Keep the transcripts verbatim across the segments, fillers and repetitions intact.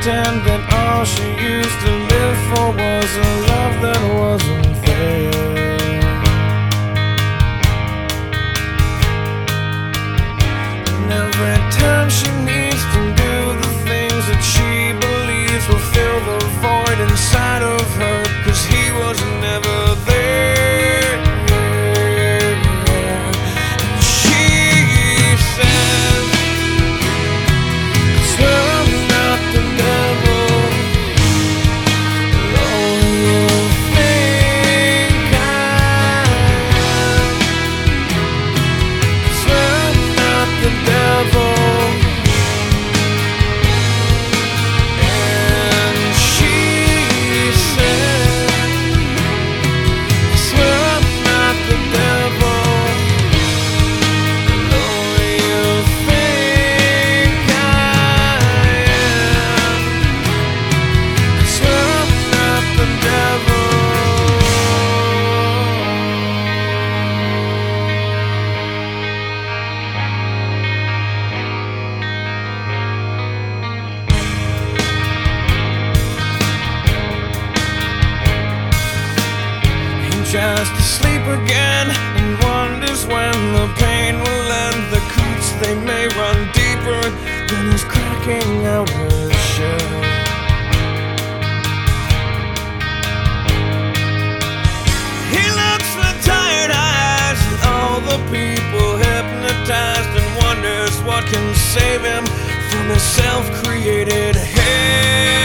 pretend that all she used to live for was a love that wasn't fair. And every time she needs to do the things that she believes will fill the void inside of her, 'cause he was never there. And she says, I swear I'm not the devil, though you think I am. I swear I'm not the devil. Just asleep again and wonders when the pain will end. The coots, they may run deeper than his cracking out her shell. He looks with tired eyes at all the people hypnotized and wonders what can save him from his self-created hell.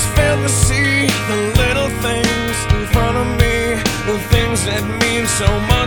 See the little things in front of me, the things that mean so much.